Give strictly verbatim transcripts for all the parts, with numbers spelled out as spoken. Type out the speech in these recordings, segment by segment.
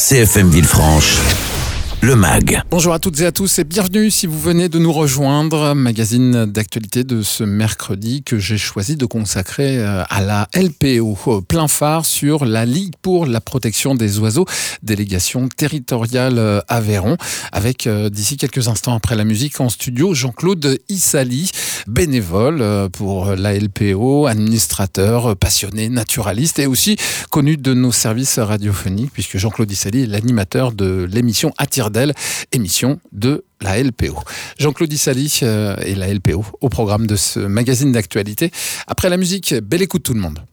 C F M Villefranche, le Mag. Bonjour à toutes et à tous et bienvenue si vous venez de nous rejoindre. Magazine d'actualité de ce mercredi que j'ai choisi de consacrer à la L P O. Plein phare sur la Ligue pour la protection des oiseaux, délégation territoriale Aveyron, avec d'ici quelques instants après la musique en studio Jean-Claude Issali, bénévole pour la L P O, administrateur, passionné, naturaliste et aussi connu de nos services radiophoniques puisque Jean-Claude Issali est l'animateur de l'émission À tire d'aile, émission de la L P O. Jean-Claude Issali euh, et la L P O au programme de ce magazine d'actualité. Après la musique, belle écoute tout le monde.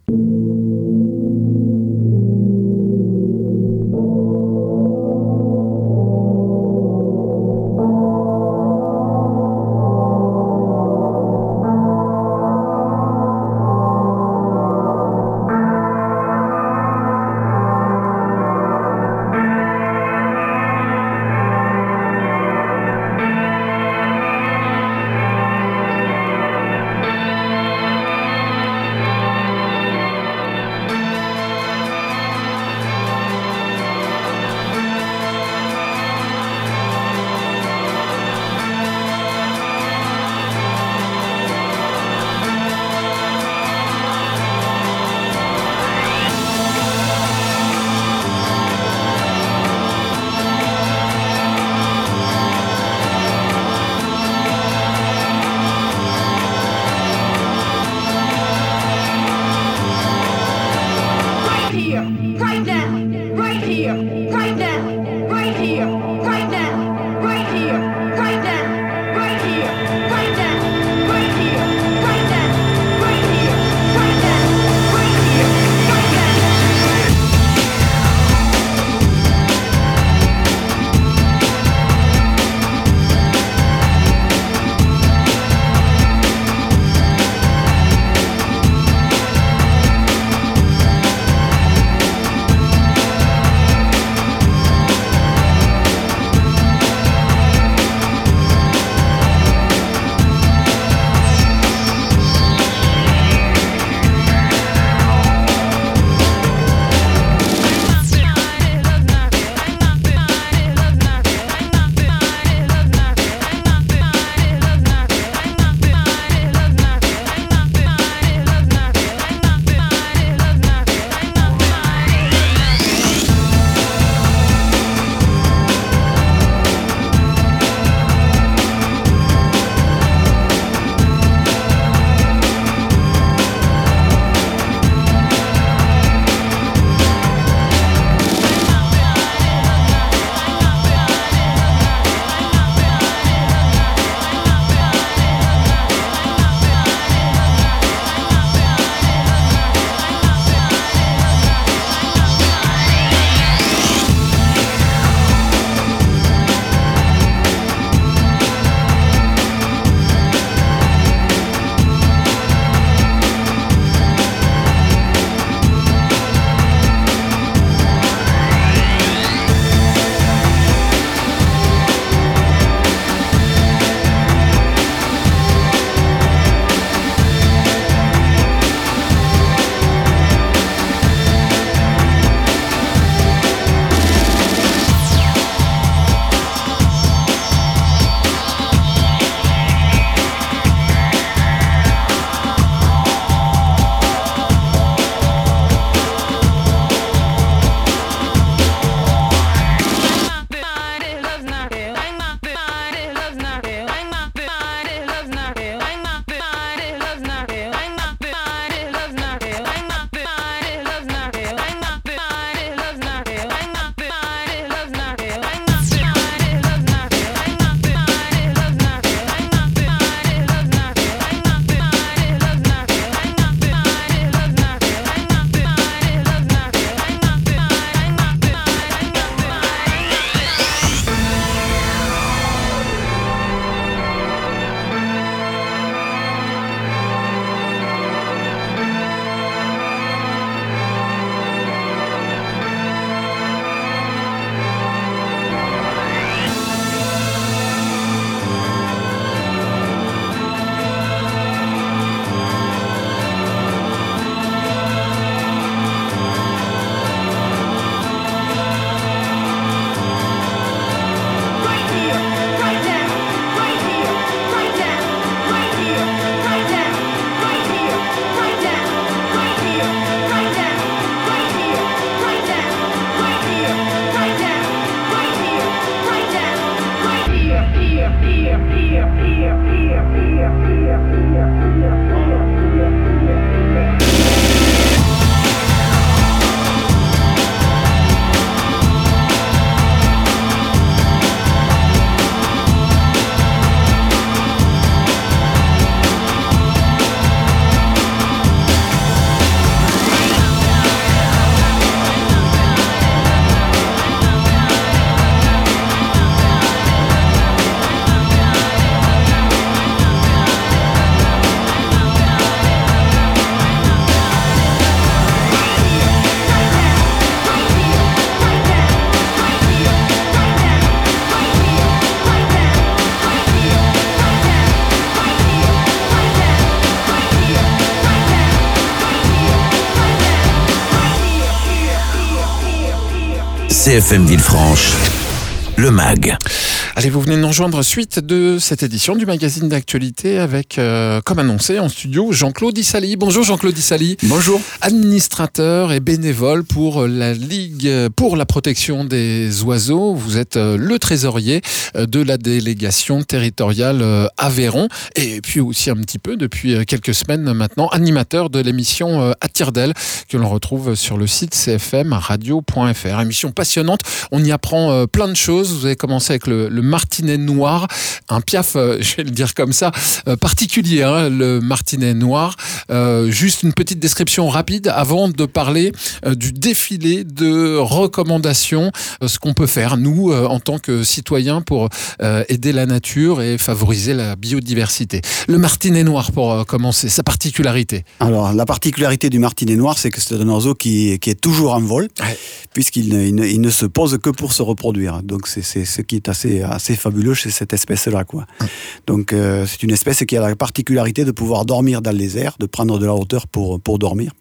C F M Villefranche, le M A G. Allez, vous venez de nous rejoindre suite de cette édition du magazine d'actualité avec, euh, comme annoncé, en studio, Jean-Claude Issali. Bonjour Jean-Claude Issali. Bonjour. Administrateur et bénévole pour la Ligue pour la protection des oiseaux. Vous êtes le trésorier de la délégation territoriale Aveyron et puis aussi un petit peu depuis quelques semaines maintenant, animateur de l'émission À tire d'aile que l'on retrouve sur le site c f m radio point f r. Émission passionnante, on y apprend plein de choses. Vous avez commencé avec le, le martinet noir, un piaf, je vais le dire comme ça, particulier, hein, le martinet noir. Euh, juste une petite description rapide avant de parler euh, du défilé de recommandations, euh, ce qu'on peut faire, nous, euh, en tant que citoyens, pour euh, aider la nature et favoriser la biodiversité. Le martinet noir, pour euh, commencer, sa particularité. Alors, la particularité du martinet noir, c'est que c'est un oiseau qui, qui est toujours en vol, ouais. puisqu'il ne, il ne, il ne se pose que pour se reproduire. Donc, c'est, c'est ce qui est assez, assez fabuleux chez cette espèce-là, quoi. Hum. Donc, euh, c'est une espèce qui a la particularité de pouvoir dormir dans les airs, de prendre de la hauteur pour, pour dormir.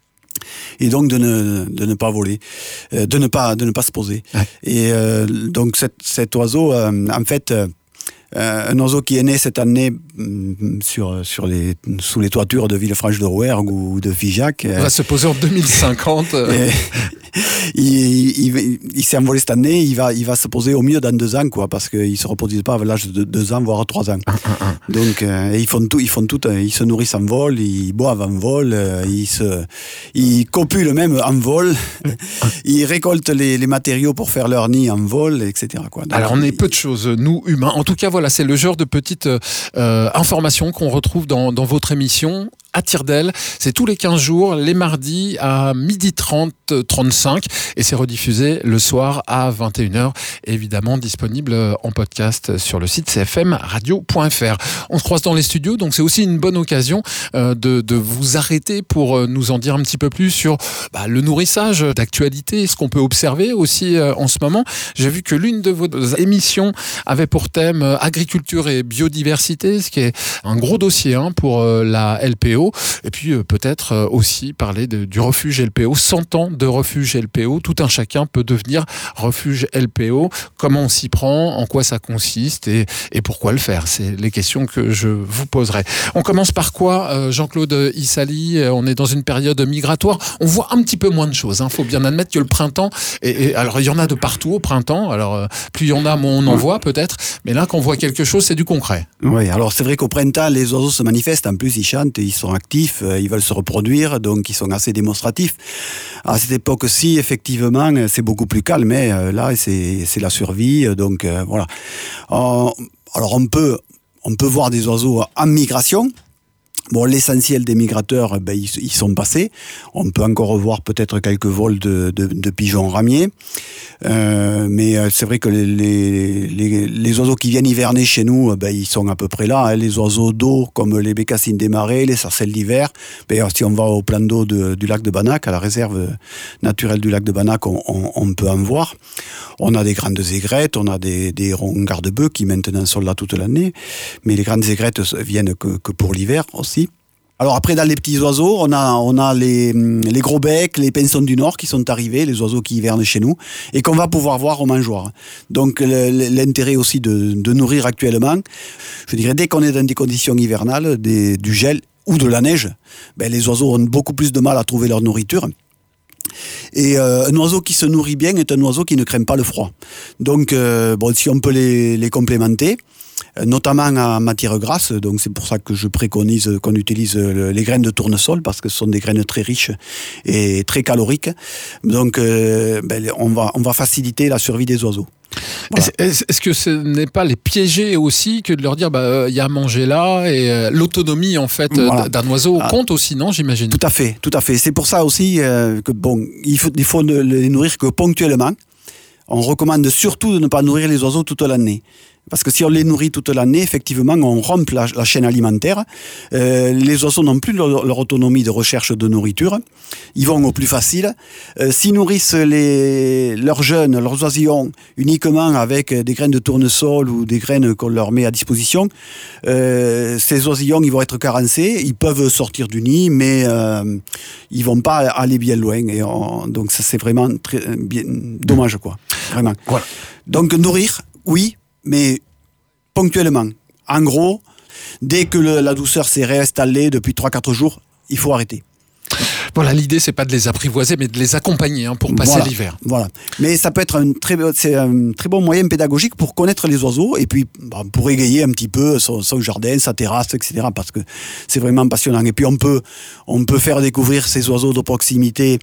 Et donc de ne, de ne pas voler, euh, de, ne pas, de ne pas se poser. Ouais. Et euh, donc cet, cet oiseau, euh, en fait, euh, un oiseau qui est né cette année sur, sur les, sous les toitures de Villefranche-de-Rouergue ou de Figeac. On va se poser en deux mille cinquante. Et, il, il, il, il s'est envolé cette année, il va, il va se poser au mieux dans deux ans, quoi, parce qu'ils ne se reproduisent pas à l'âge de deux ans, voire trois ans. Un, un, un. Donc euh, ils font tout, ils font tout, ils se nourrissent en vol, ils boivent en vol, euh, ils, se, ils copulent même en vol, ils récoltent les, les matériaux pour faire leur nid en vol, et cetera, quoi. Donc, alors on est il, peu de choses, nous humains. En tout cas, voilà, c'est le genre de petites euh, informations qu'on retrouve dans, dans votre émission. À tire d'aile, c'est tous les quinze jours, les mardis à midi trente, trente-cinq et c'est rediffusé le soir à vingt et une heures, évidemment disponible en podcast sur le site c f m radio point f r. On se croise dans les studios, donc c'est aussi une bonne occasion euh, de, de vous arrêter pour euh, nous en dire un petit peu plus sur bah, le nourrissage d'actualité, ce qu'on peut observer aussi euh, en ce moment. J'ai vu que l'une de vos émissions avait pour thème euh, agriculture et biodiversité, ce qui est un gros dossier hein, pour euh, la L P O. Et puis euh, peut-être euh, aussi parler de, du refuge L P O, cent ans de refuge L P O, tout un chacun peut devenir refuge L P O, comment on s'y prend, en quoi ça consiste et, et pourquoi le faire, c'est les questions que je vous poserai. On commence par quoi, euh, Jean-Claude Issali? On est dans une période migratoire, on voit un petit peu moins de choses, il hein. faut bien admettre que le printemps, et, et, alors il y en a de partout au printemps, alors euh, plus il y en a, moins on en voit peut-être, mais là quand on voit quelque chose, c'est du concret. Oui, alors c'est vrai qu'au printemps, les oiseaux se manifestent, en plus ils chantent, ils sont actifs, ils veulent se reproduire, donc ils sont assez démonstratifs. À cette époque-ci, effectivement, c'est beaucoup plus calme, mais là, c'est, c'est la survie, donc euh, voilà. Euh, alors on peut, on peut voir des oiseaux en migration. Bon, l'essentiel des migrateurs, ben, ils, ils sont passés. On peut encore revoir peut-être quelques vols de, de, de pigeons ramiers. Euh, mais c'est vrai que les, les, les, les oiseaux qui viennent hiverner chez nous, ben, ils sont à peu près là. Hein. Les oiseaux d'eau, comme les bécassines des marais, les sarcelles d'hiver. Ben, si on va au plan d'eau de, du lac de Banach, à la réserve naturelle du lac de Banach, on, on, on peut en voir. On a des grandes aigrettes, on a des, des hérons garde-bœufs qui maintenant sont là toute l'année. Mais les grandes aigrettes viennent que, que pour l'hiver aussi. Alors après, dans les petits oiseaux, on a, on a les, les gros becs, les pinsons du Nord qui sont arrivés, les oiseaux qui hivernent chez nous, et qu'on va pouvoir voir au mangeoir. Donc le, l'intérêt aussi de, de nourrir actuellement, je dirais, dès qu'on est dans des conditions hivernales, des, du gel ou de la neige, ben, les oiseaux ont beaucoup plus de mal à trouver leur nourriture. Et euh, un oiseau qui se nourrit bien est un oiseau qui ne craint pas le froid. Donc euh, bon, si on peut les, les complémenter, notamment en matière grasse, donc c'est pour ça que je préconise qu'on utilise les graines de tournesol, parce que ce sont des graines très riches et très caloriques. Donc euh, ben, on va, on va faciliter la survie des oiseaux. Voilà. Est-ce, est-ce que ce n'est pas les piéger aussi que de leur dire bah il euh, y a à manger là et euh, l'autonomie en fait voilà. d'un oiseau ah. compte aussi, non, j'imagine. Tout à fait, tout à fait. C'est pour ça aussi euh, que bon, il faut, il faut ne les nourrir que ponctuellement. On recommande surtout de ne pas nourrir les oiseaux toute l'année. Parce que si on les nourrit toute l'année, effectivement, on rompt la, la chaîne alimentaire. Euh, les oiseaux n'ont plus leur, leur autonomie de recherche de nourriture. Ils vont au plus facile. Euh, s'ils nourrissent les, leurs jeunes, leurs oisillons, uniquement avec des graines de tournesol ou des graines qu'on leur met à disposition, euh, ces oisillons, ils vont être carencés. Ils peuvent sortir du nid, mais euh, ils vont pas aller bien loin. Et on, donc ça, c'est vraiment très, bien, dommage, quoi. Vraiment. Voilà. Donc nourrir, oui, mais ponctuellement. En gros, dès que le, la douceur s'est réinstallée depuis trois à quatre jours, il faut arrêter. Voilà, l'idée, c'est pas de les apprivoiser, mais de les accompagner hein, pour passer voilà, l'hiver. Voilà. Mais ça peut être un très, c'est un très bon moyen pédagogique pour connaître les oiseaux et puis bah, pour égayer un petit peu son, son jardin, sa terrasse, et cetera. Parce que c'est vraiment passionnant. Et puis on peut, on peut faire découvrir ces oiseaux de proximité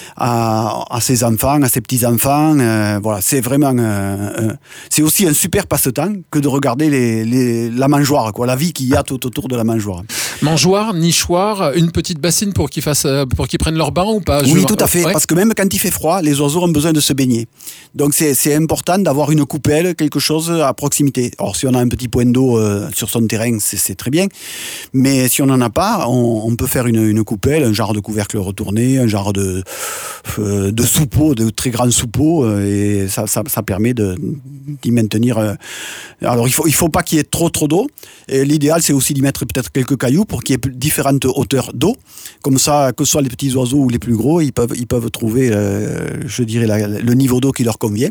à, à ses enfants, à ses petits-enfants. Euh, voilà, c'est vraiment... Euh, euh, c'est aussi un super passe-temps que de regarder les, les, la mangeoire, quoi, la vie qu'il y a tout autour de la mangeoire. Mangeoire, nichoir, une petite bassine pour qu'ils fassent, pour qu'ils prennent leur bain ou pas? Oui, Je... tout à fait, ouais. Parce que même quand il fait froid, les oiseaux ont besoin de se baigner. Donc c'est, c'est important d'avoir une coupelle, quelque chose à proximité. Alors si on a un petit point d'eau euh, sur son terrain, c'est, c'est très bien. Mais si on n'en a pas, on, on peut faire une, une coupelle, un genre de couvercle retourné, un genre de, euh, de soupeau, de très grands soupeaux, euh, et ça, ça, ça permet de, d'y maintenir. Euh... Alors il faut, il faut pas qu'il y ait trop trop d'eau. Et l'idéal, c'est aussi d'y mettre peut-être quelques cailloux pour qu'il y ait différentes hauteurs d'eau. Comme ça, que ce soit les petits oiseaux ou les plus gros, ils peuvent, ils peuvent trouver, euh, je dirais, la, le niveau d'eau qui leur convient.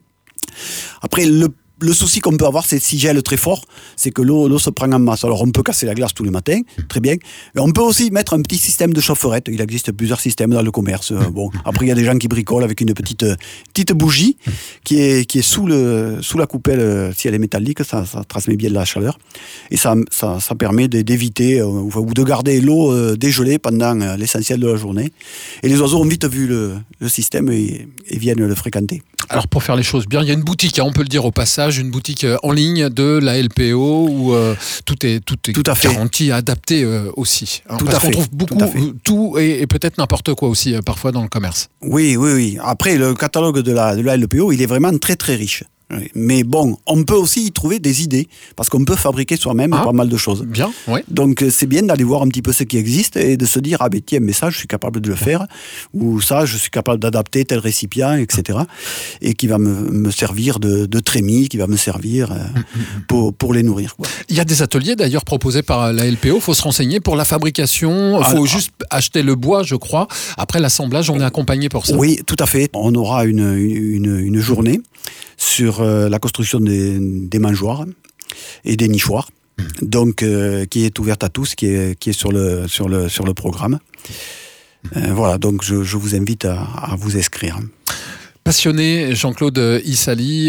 Après, le Le souci qu'on peut avoir, c'est s'il gèle très fort, c'est que l'eau, l'eau se prend en masse. Alors on peut casser la glace tous les matins, très bien. Mais on peut aussi mettre un petit système de chaufferette. Il existe plusieurs systèmes dans le commerce. Bon, après il y a des gens qui bricolent avec une petite petite bougie qui est qui est sous le sous la coupelle. Si elle est métallique, ça, ça transmet bien de la chaleur et ça ça, ça permet d'éviter ou de garder l'eau dégelée pendant l'essentiel de la journée. Et les oiseaux ont vite vu le, le système et, et viennent le fréquenter. Alors pour faire les choses bien, il y a une boutique, hein, on peut le dire au passage, une boutique en ligne de la L P O où euh, tout est, tout est tout à garanti, adapté euh, aussi. Hein, tout parce à qu'on fait. trouve beaucoup, tout, tout et, et peut-être n'importe quoi aussi euh, parfois dans le commerce. Oui, oui, oui. Après, le catalogue de la, de la L P O, il est vraiment très très riche. Mais bon, on peut aussi y trouver des idées, parce qu'on peut fabriquer soi-même ah, pas mal de choses. Bien, oui. Donc c'est bien d'aller voir un petit peu ce qui existe et de se dire, ah ben tiens, mais ça, je suis capable de le faire, ou ça, je suis capable d'adapter tel récipient, et cetera. Et qui va me, me servir de, de trémie, qui va me servir euh, pour, pour les nourrir, quoi. Il y a des ateliers d'ailleurs proposés par la L P O, il faut se renseigner pour la fabrication, il faut ah, juste ah. acheter le bois, je crois. Après l'assemblage, on est accompagné pour ça. Oui, tout à fait. On aura une, une, une journée sur euh, la construction des, des mangeoires et des nichoirs, mmh. donc euh, qui est ouverte à tous, qui est, qui est sur, le, sur, le, sur le programme. Euh, voilà, donc je, je vous invite à, à vous inscrire. Passionné, Jean-Claude Issali,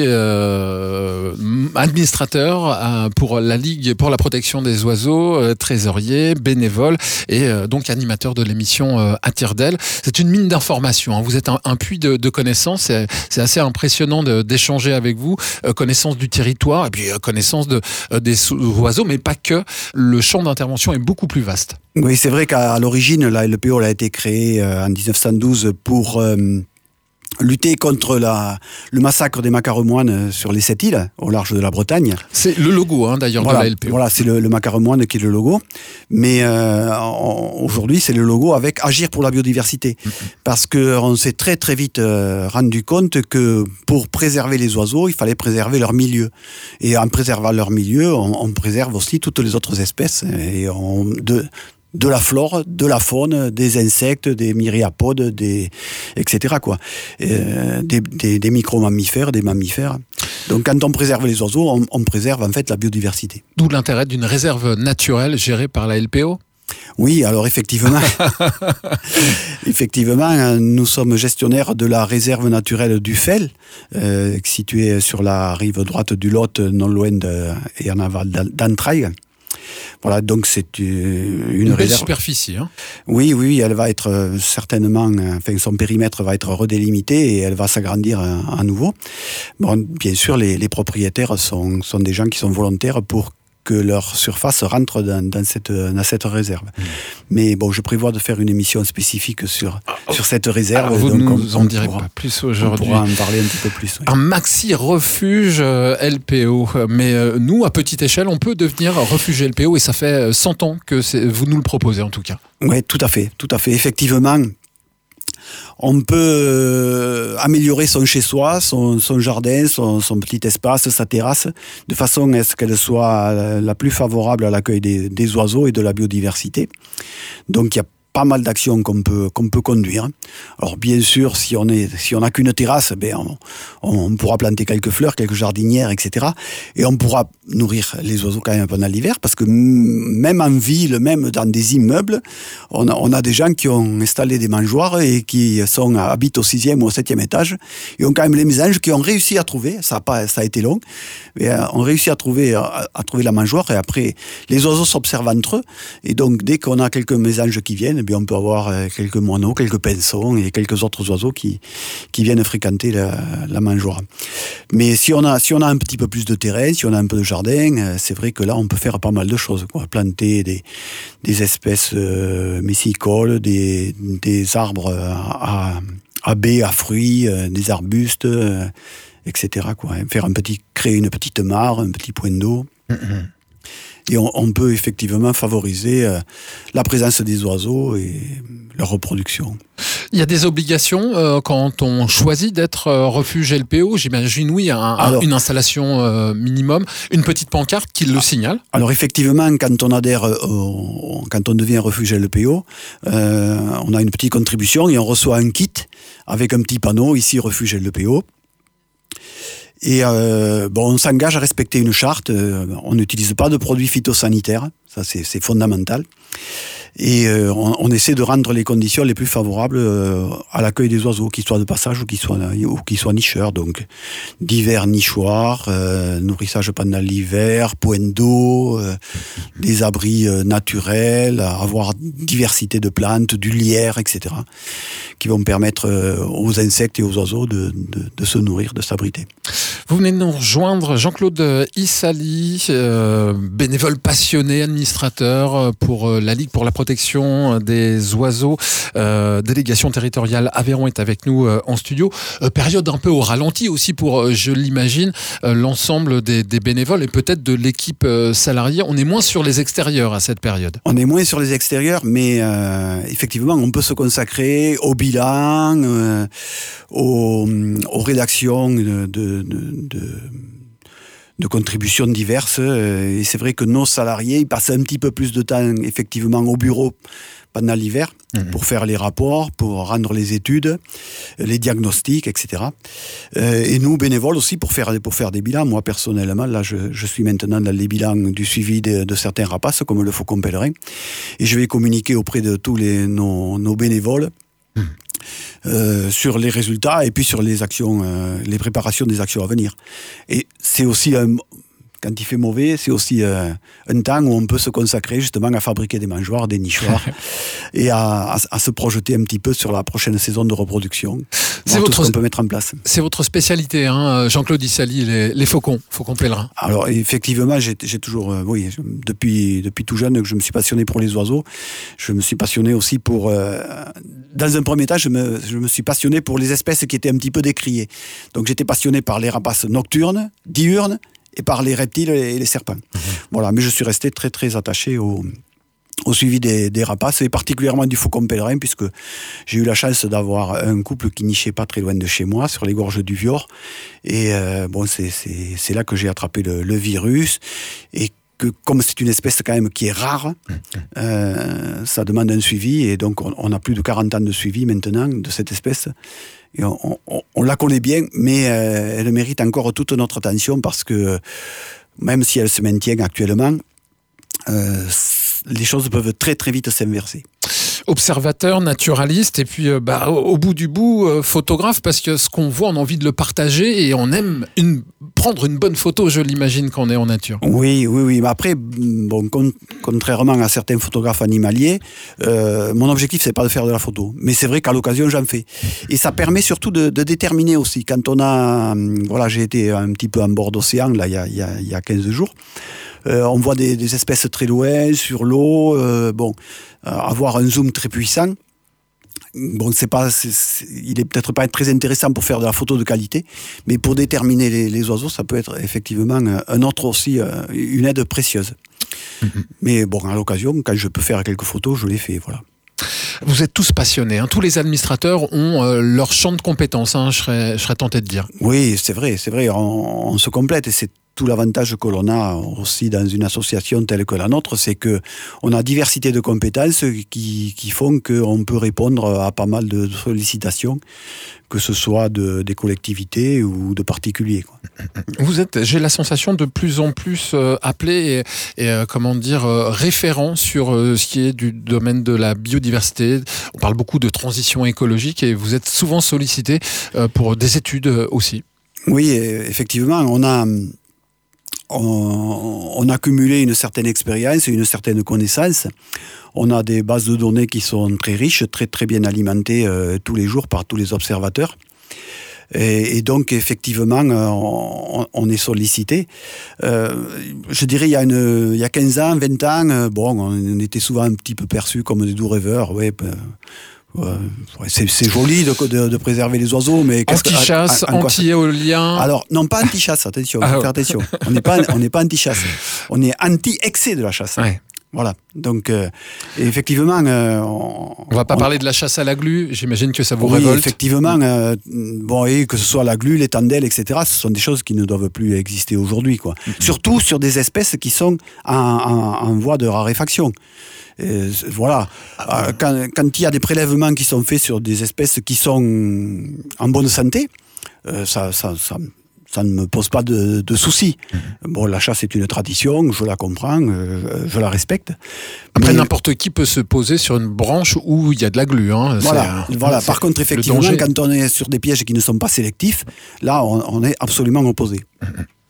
euh, administrateur euh, pour la Ligue pour la protection des oiseaux, euh, trésorier, bénévole et euh, donc animateur de l'émission euh, à Tire-d'Aile. C'est une mine d'informations, hein. Vous êtes un, un puits de, de connaissances. C'est, c'est assez impressionnant de, d'échanger avec vous. Euh, connaissance du territoire et puis euh, connaissance de, euh, des oiseaux, mais pas que. Le champ d'intervention est beaucoup plus vaste. Oui, c'est vrai qu'à l'origine, la L P O a été créée euh, en dix-neuf cent douze pour... Euh, lutter contre la, le massacre des macaremoines sur les sept îles, au large de la Bretagne. C'est le logo, hein, d'ailleurs, voilà, de la L P O. Voilà, c'est le, le macaremoine qui est le logo. Mais euh, on, aujourd'hui, c'est le logo avec Agir pour la biodiversité. Mm-hmm. Parce qu'on s'est très très vite euh, rendu compte que pour préserver les oiseaux, il fallait préserver leur milieu. Et en préservant leur milieu, on, on préserve aussi toutes les autres espèces. Et on... De, de la flore, de la faune, des insectes, des myriapodes, des, et cetera quoi. Euh, des, des, des micro-mammifères, des mammifères. Donc quand on préserve les oiseaux, on, on préserve en fait la biodiversité. D'où l'intérêt d'une réserve naturelle gérée par la L P O ? Oui, alors effectivement, effectivement, nous sommes gestionnaires de la réserve naturelle du Fel, euh, située sur la rive droite du Lot, non loin de, et en aval d'Entrailles. Voilà, donc c'est une, une belle réserve. Superficie. Hein. Oui, oui, elle va être euh, certainement, enfin son périmètre va être redélimité et elle va s'agrandir à, à nouveau. Bon, bien sûr, les, les propriétaires sont, sont des gens qui sont volontaires pour que leur surface rentre dans, dans, cette, dans cette réserve. Mmh. Mais bon, je prévois de faire une émission spécifique sur, oh. sur cette réserve. Alors vous donc nous on, en on direz pourra, pas plus aujourd'hui. On pourra en parler un petit peu plus. Oui. Un maxi refuge euh, L P O. Mais euh, nous, à petite échelle, on peut devenir refuge L P O et ça fait cent ans que c'est, vous nous le proposez en tout cas. Oui, tout à fait, tout à fait. Effectivement, on peut euh, améliorer son chez-soi, son, son jardin, son, son petit espace, sa terrasse, de façon à ce qu'elle soit la plus favorable à l'accueil des, des oiseaux et de la biodiversité. Donc il y a pas mal d'actions qu'on peut, qu'on peut conduire. Alors bien sûr, si on est, si on n'a qu'une terrasse, ben on, on pourra planter quelques fleurs, quelques jardinières, et cetera. Et on pourra nourrir les oiseaux quand même pendant l'hiver, parce que même en ville, même dans des immeubles, on a, on a des gens qui ont installé des mangeoires et qui sont, habitent au sixième ou au septième étage, et ont quand même les mésanges qui ont réussi à trouver, ça a, pas, ça a été long, mais ont réussi à trouver, à, à trouver la mangeoire, et après, les oiseaux s'observent entre eux, et donc dès qu'on a quelques mésanges qui viennent, eh bien, on peut avoir quelques moineaux, quelques pinsons et quelques autres oiseaux qui, qui viennent fréquenter la, la mangeoire. Mais si on, a, si on a un petit peu plus de terrain, si on a un peu de jardin, c'est vrai que là, on peut faire pas mal de choses, quoi. Planter des, des espèces euh, messicoles, des, des arbres à, à baies, à fruits, euh, des arbustes, euh, et cetera, quoi. Faire un petit, créer une petite mare, un petit point d'eau. Mm-hmm. Et on, on peut effectivement favoriser euh, la présence des oiseaux et leur reproduction. Il y a des obligations euh, quand on choisit d'être euh, refuge L P O. J'imagine, oui, un, alors, une installation euh, minimum, une petite pancarte qui le signale. Alors effectivement, quand on adhère, au, quand on devient refuge L P O, euh, on a une petite contribution et on reçoit un kit avec un petit panneau, ici refuge L P O. Et euh, bon, on s'engage à respecter une charte. Euh, on n'utilise pas de produits phytosanitaires, ça c'est, c'est fondamental. Et euh, on, on essaie de rendre les conditions les plus favorables euh, à l'accueil des oiseaux, qu'ils soient de passage ou qu'ils soient, ou qu'ils soient nicheurs. Donc divers nichoirs, euh, nourrissage pendant l'hiver, point d'eau, euh, des abris euh, naturels, avoir diversité de plantes, du lierre, et cetera, qui vont permettre euh, aux insectes et aux oiseaux de, de, de se nourrir, de s'abriter. Vous venez de nous rejoindre, Jean-Claude Issali, euh, bénévole passionné, administrateur pour euh, la Ligue pour la protection des oiseaux. Euh, délégation territoriale Aveyron est avec nous euh, en studio. Euh, période un peu au ralenti aussi pour, euh, je l'imagine, euh, l'ensemble des, des bénévoles et peut-être de l'équipe euh, salariée. On est moins sur les extérieurs à cette période. On est moins sur les extérieurs, mais euh, effectivement, on peut se consacrer au bilan, euh, aux, aux rédactions de, de, de, de contributions diverses. Et c'est vrai que nos salariés, ils passent un petit peu plus de temps effectivement au bureau pendant l'hiver mmh. pour faire les rapports, pour rendre les études, les diagnostics, et cetera. Euh, et nous, bénévoles aussi, pour faire, pour faire des bilans. Moi, personnellement, là, je, je suis maintenant dans les bilans du suivi de, de certains rapaces, comme le faucon pèlerin. Et je vais communiquer auprès de tous les, nos, nos bénévoles mmh. Euh, sur les résultats et puis sur les actions, euh, les préparations des actions à venir. Et c'est aussi un, quand il fait mauvais, c'est aussi euh, un temps où on peut se consacrer justement à fabriquer des mangeoires, des nichoirs et à, à, à se projeter un petit peu sur la prochaine saison de reproduction. C'est votre, tout ce qu'on peut mettre en place. C'est votre spécialité, hein, Jean-Claude Issali, les, les faucons, faucons pèlerins. Alors effectivement, j'ai, j'ai toujours, euh, oui, depuis, depuis tout jeune, je me suis passionné pour les oiseaux. Je me suis passionné aussi pour, euh, dans un premier temps, je me, je me suis passionné pour les espèces qui étaient un petit peu décriées. Donc j'étais passionné par les rapaces nocturnes, diurnes, et par les reptiles et les serpents. Mmh. Voilà, mais je suis resté très très attaché au, au suivi des, des rapaces, et particulièrement du faucon pèlerin, puisque j'ai eu la chance d'avoir un couple qui nichait pas très loin de chez moi, sur les gorges du Vior. Et euh, bon, c'est, c'est, c'est là que j'ai attrapé le, le virus, et que comme c'est une espèce quand même qui est rare, mmh. euh, ça demande un suivi, et donc on, on a plus de quarante ans de suivi maintenant de cette espèce. Et on, on, on la connaît bien, mais euh, elle mérite encore toute notre attention, parce que même si elle se maintient actuellement, euh, les choses peuvent très très vite s'inverser. Observateur, naturaliste, et puis euh, bah, au, au bout du bout, euh, photographe, parce que ce qu'on voit, on a envie de le partager et on aime une, prendre une bonne photo, je l'imagine, quand on est en nature. Oui, oui, oui. Mais après, bon, con, contrairement à certains photographes animaliers, euh, mon objectif, c'est pas de faire de la photo. Mais c'est vrai qu'à l'occasion, j'en fais. Et ça permet surtout de, de déterminer aussi. Quand on a... Voilà, j'ai été un petit peu en bord d'océan, là, il y a, il y a, il y a quinze jours. Euh, on voit des, des espèces très loin, sur l'eau. Euh, bon, euh, avoir un zoom très puissant. Bon, c'est pas, c'est, c'est, il est peut-être pas très intéressant pour faire de la photo de qualité, mais pour déterminer les, les oiseaux, ça peut être effectivement un autre aussi, une aide précieuse. Mm-hmm. Mais bon, à l'occasion, quand je peux faire quelques photos, je les fais, voilà. Vous êtes tous passionnés, hein. Tous les administrateurs ont euh, leur champ de compétences, hein, je serais, je serais tenté de dire. Oui, c'est vrai, c'est vrai, on, on se complète et c'est tout l'avantage que l'on a aussi dans une association telle que la nôtre, c'est que on a diversité de compétences qui, qui font qu'on peut répondre à pas mal de sollicitations, que ce soit de, des collectivités ou de particuliers, quoi. Vous êtes, j'ai la sensation, de plus en plus euh, appelé et, et euh, comment dire, euh, référent sur euh, ce qui est du domaine de la biodiversité. On parle beaucoup de transition écologique et vous êtes souvent sollicité euh, pour des études euh, aussi. Oui, effectivement, on a... On, on a cumulé une certaine expérience et une certaine connaissance. On a des bases de données qui sont très riches, très très bien alimentées euh, tous les jours par tous les observateurs. Et, et donc effectivement, on, on est sollicité. Euh, je dirais il y a une, il y a quinze ans, vingt ans, bon, on était souvent un petit peu perçus comme des doux rêveurs. Ouais, Ouais, c'est, c'est joli de, de, de préserver les oiseaux, mais anti-chasse, que, anti-éolien. Alors non, pas anti-chasse, attention, ah, faut faire attention. On n'est pas, on n'est pas anti-chasse, on est anti-excès de la chasse. Ouais. Voilà. Donc euh, effectivement, euh, on, on va pas on, parler de la chasse à la glu. J'imagine que ça vous oui, révolte. Effectivement, euh, bon, et que ce soit la glu, les tandelles, et cetera. Ce sont des choses qui ne doivent plus exister aujourd'hui, quoi. Mm-hmm. Surtout sur des espèces qui sont en, en, en voie de raréfaction. Et voilà. Euh, quand, quand il y a des prélèvements qui sont faits sur des espèces qui sont en bonne santé, euh, ça, ça, ça, ça ne me pose pas de, de soucis. Mmh. Bon, la chasse est une tradition, je la comprends, euh, je la respecte. Après, mais... n'importe qui peut se poser sur une branche où il y a de la glu. Hein. Voilà. C'est, voilà. c'est Par contre, effectivement, quand on est sur des pièges qui ne sont pas sélectifs, là, on, on est absolument opposé. Mmh.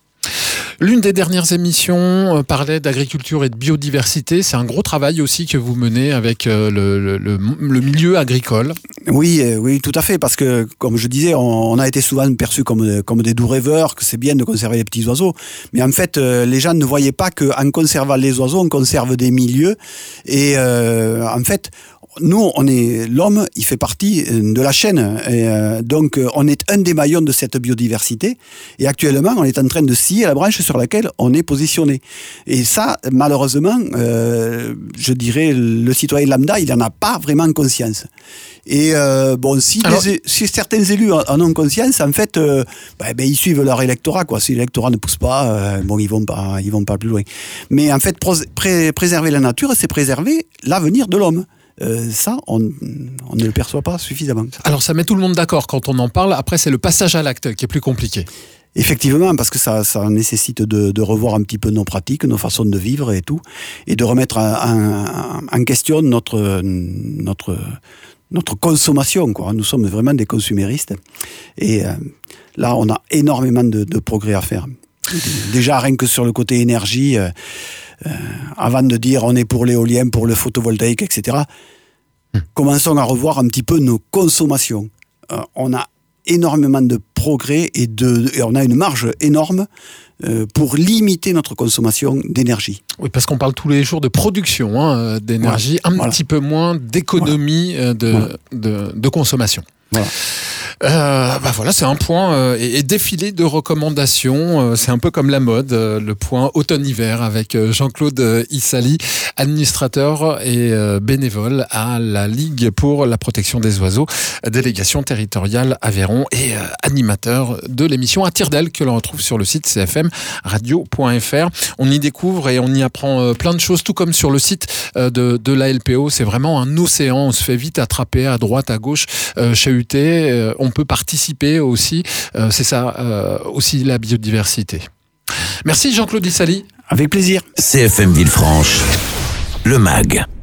L'une des dernières émissions parlait d'agriculture et de biodiversité. C'est un gros travail aussi que vous menez avec le, le, le, le milieu agricole. Oui, oui, tout à fait. Parce que, comme je disais, on, on a été souvent perçus comme, comme des doux rêveurs, que c'est bien de conserver les petits oiseaux. Mais en fait, les gens ne voyaient pas qu'en conservant les oiseaux, on conserve des milieux. Et euh, en fait... Nous, on est l'homme, il fait partie de la chaîne, et euh, donc on est un des maillons de cette biodiversité. Et actuellement, on est en train de scier la branche sur laquelle on est positionné. Et ça, malheureusement, euh, je dirais, le citoyen lambda, il n'en a pas vraiment conscience. Et euh, bon, si, Alors, les, si certains élus en ont conscience, en fait, euh, bah, bah, ils suivent leur électorat, quoi. Si l'électorat ne pousse pas, euh, bon, ils vont pas, ils vont pas plus loin. Mais en fait, pré- préserver la nature, c'est préserver l'avenir de l'homme. Euh, ça, on, on ne le perçoit pas suffisamment. Alors ça met tout le monde d'accord quand on en parle. Après, c'est le passage à l'acte qui est plus compliqué. Effectivement, parce que ça, ça nécessite de, de revoir un petit peu nos pratiques, nos façons de vivre et tout, et de remettre en, en, en question notre, notre, notre consommation, quoi. Nous sommes vraiment des consuméristes. Et euh, là, on a énormément de, de progrès à faire. Déjà, rien que sur le côté énergie... Euh, Euh, avant de dire on est pour l'éolien, pour le photovoltaïque, et cetera, mmh. commençons à revoir un petit peu nos consommations. Euh, on a énormément de progrès et, de, et on a une marge énorme euh, pour limiter notre consommation d'énergie. Oui, parce qu'on parle tous les jours de production hein, d'énergie, voilà. un voilà. petit peu moins d'économie voilà. de, voilà. de, de consommation. Voilà. Euh, bah voilà, c'est un point euh, et, et défilé de recommandations. Euh, c'est un peu comme la mode, euh, le point automne-hiver avec euh, Jean-Claude Issali, administrateur et euh, bénévole à la Ligue pour la protection des oiseaux, délégation territoriale Aveyron et euh, animateur de l'émission À Tire d'aile que l'on retrouve sur le site c f m radio point f r. On y découvre et on y apprend euh, plein de choses, tout comme sur le site euh, de, de l'A L P O. C'est vraiment un océan. On se fait vite attraper à droite, à gauche, euh, chahuter. Euh, on peut participer aussi. Euh, c'est ça euh, aussi la biodiversité. Merci Jean-Claude Issali. Avec plaisir. C F M Villefranche, le M A G.